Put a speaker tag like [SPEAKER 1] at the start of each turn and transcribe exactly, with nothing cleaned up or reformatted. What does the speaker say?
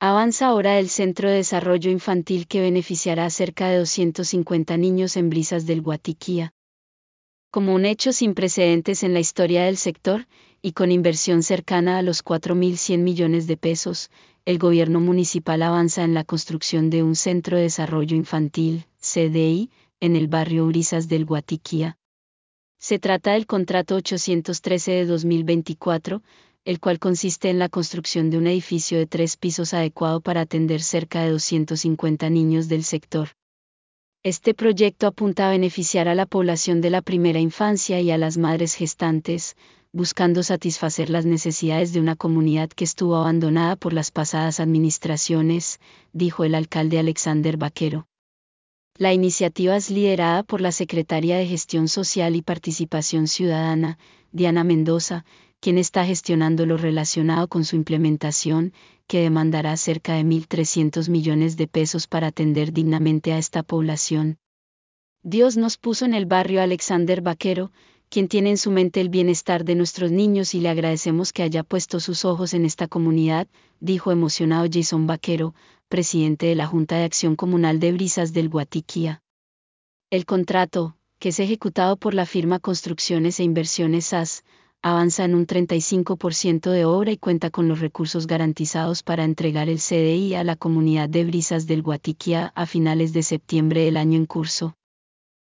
[SPEAKER 1] Avanza ahora el Centro de Desarrollo Infantil que beneficiará a cerca de doscientos cincuenta niños en Brisas del Guatiquía. Como un hecho sin precedentes en la historia del sector, y con inversión cercana a los cuatro mil cien millones de pesos, el gobierno municipal avanza en la construcción de un Centro de Desarrollo Infantil, C D I, en el barrio Brisas del Guatiquía. Se trata del contrato ochocientos trece de dos mil veinticuatro, el cual consiste en la construcción de un edificio de tres pisos adecuado para atender cerca de doscientos cincuenta niños del sector. Este proyecto apunta a beneficiar a la población de la primera infancia y a las madres gestantes, buscando satisfacer las necesidades de una comunidad que estuvo abandonada por las pasadas administraciones, dijo el alcalde Alexander Vaquero. La iniciativa es liderada por la secretaria de Gestión Social y Participación Ciudadana, Diana Mendoza, quien está gestionando lo relacionado con su implementación, que demandará cerca de mil trescientos millones de pesos para atender dignamente a esta población. Dios nos puso en el barrio Alexander Vaquero, quien tiene en su mente el bienestar de nuestros niños y le agradecemos que haya puesto sus ojos en esta comunidad, dijo emocionado Jason Vaquero, presidente de la Junta de Acción Comunal de Brisas del Guatiquía. El contrato, que es ejecutado por la firma Construcciones e Inversiones A S, avanza en un treinta y cinco por ciento de obra y cuenta con los recursos garantizados para entregar el C D I a la comunidad de Brisas del Guatiquía a finales de septiembre del año en curso.